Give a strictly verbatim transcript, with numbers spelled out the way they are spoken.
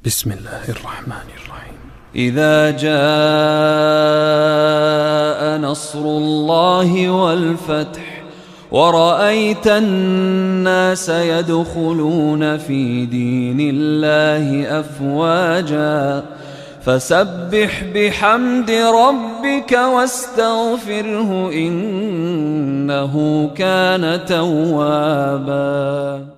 بسم الله الرحمن الرحيم. إذا جاء نصر الله والفتح ورأيت الناس يدخلون في دين الله أفواجا فسبح بحمد ربك واستغفره إنه كان توابا.